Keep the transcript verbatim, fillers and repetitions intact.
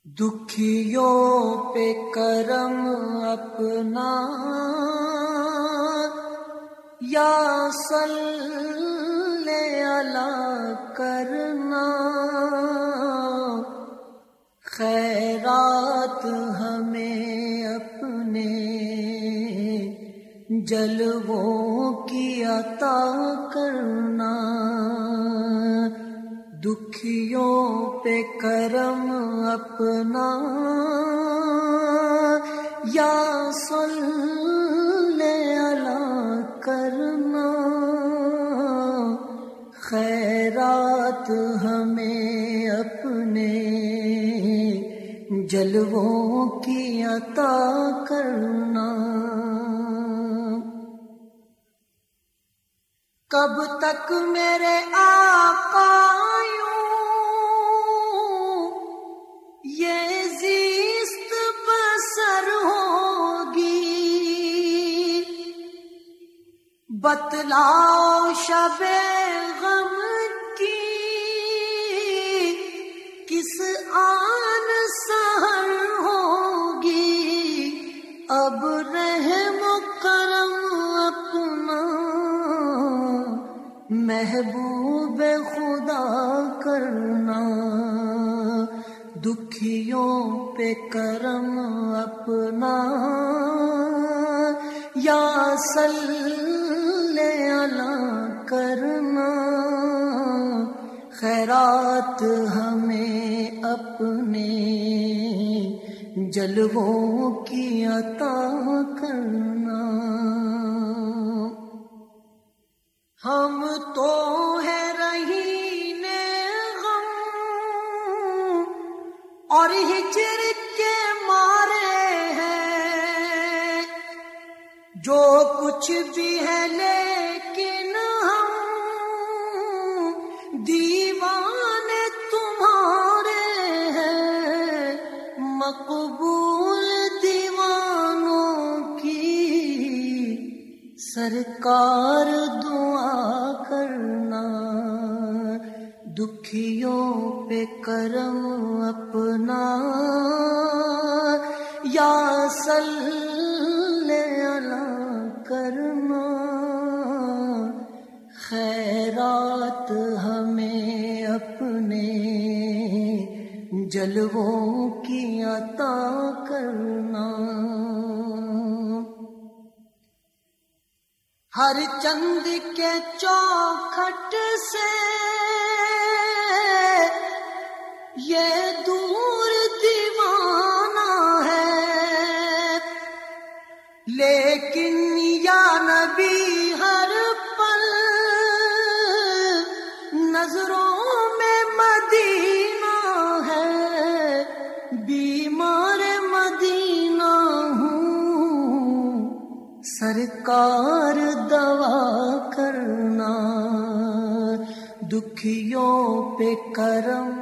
دکھیوں پہ کرم اپنا یا صلی علی کرنا، خیرات ہمیں اپنے جلووں کی عطا کرنا، دکھیوں پہ کرم اپنا یا صلی علی کرنا، خیرات ہمیں اپنے جلووں کی عطا کرنا۔ کب تک میرے آقا یہ زیست بسر ہوگی، بتلاؤ شب غم کی کس آن سحر ہوگی، اب رحم و کرم اپنا محبوب خدا کرنا، دکھیوں پہ کرم اپنا یا صلی علی کرنا، خیرات ہمیں اپنے جلووں کی عطا کرنا۔ ہم تو ہیں رہین غم اور ہجر کے مارے ہیں، جو کچھ بھی ہے لیکن ہم دیوانے تمہارے ہیں، مقبول دیوانوں کی سرکار دعا کرنا، دکھیوں پہ کرم اپنا یا صلی علی کرنا، خیرات ہمیں اپنے جلووں کی عطا کرنا۔ ہر چند کے چوکھٹ سے یہ دور دیوانہ ہے، لیکن یا نبی ہر پل نظروں میں مدینہ ہے، بیمار مدینہ ہوں سرکار دوا کرنا، دکھیوں پہ کرم